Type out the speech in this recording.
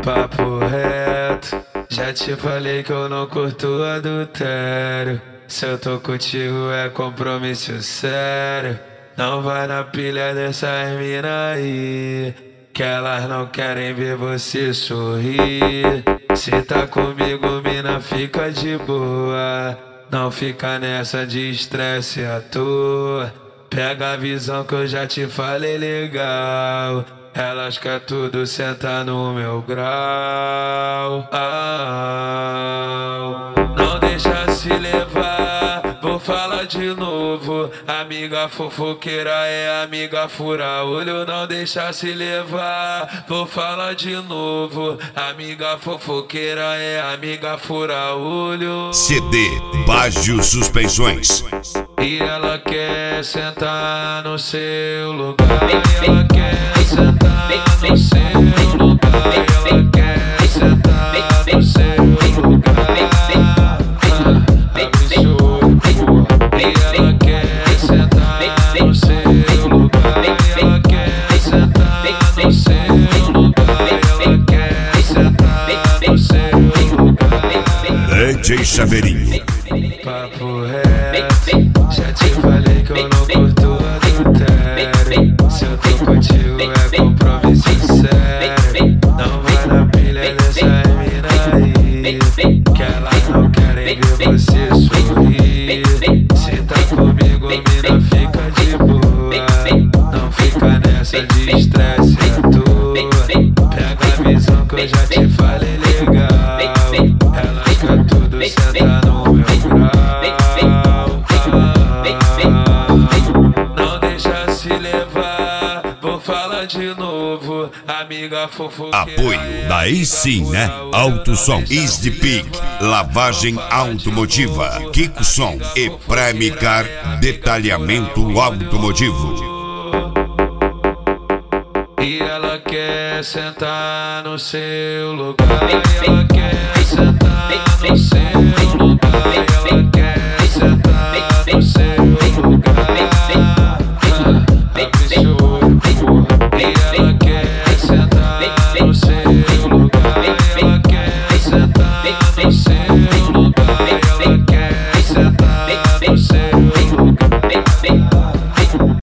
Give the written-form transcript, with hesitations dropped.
Papo reto, já te falei que eu não curto adultério. Se eu tô contigo é compromisso sério. Não vai na pilha dessas mina aí, que elas não querem ver você sorrir. Se tá comigo, mina, fica de boa. Não fica nessa de estresse à toa. Pega a visão que eu já te falei legal. Elas querem tudo sentar no meu grau. Não deixa se levar, vou falar de novo. Amiga fofoqueira é amiga fura olho. Não deixa se levar, vou falar de novo. Amiga fofoqueira é amiga fura olho. CD Baggio Suspensões. E ela quer sentar no seu lugar. Ela quer sentar no seu lugar. Ela quer sentar no seu lugar. Absurdo. E ela quer sentar no seu lugar. Ela quer sentar no seu lugar. Ela quer sentar no seu lugar. DJ Chaveirinho. Papo reto, já te falei que eu não curto adultério. Se eu tô contigo é compromisso sério. Não vai na pilha dessa mina aí, que elas não querem ver você sorrir. Se tá comigo, mina, fica de boa. Não fica nessa de estresse à toa. Pega a visão que eu já te falei legal. Elas querem tudo sentar no meu grau. Não deixa se levar, vou falar de novo. Amiga fofoqueira. Apoio, daí sim, né? Auto Som, Easy Peak, lavagem automotiva, Kiko Som e Prime Car, detalhamento automotivo. E ela quer sentar no seu lugar. Ela quer sentar no seu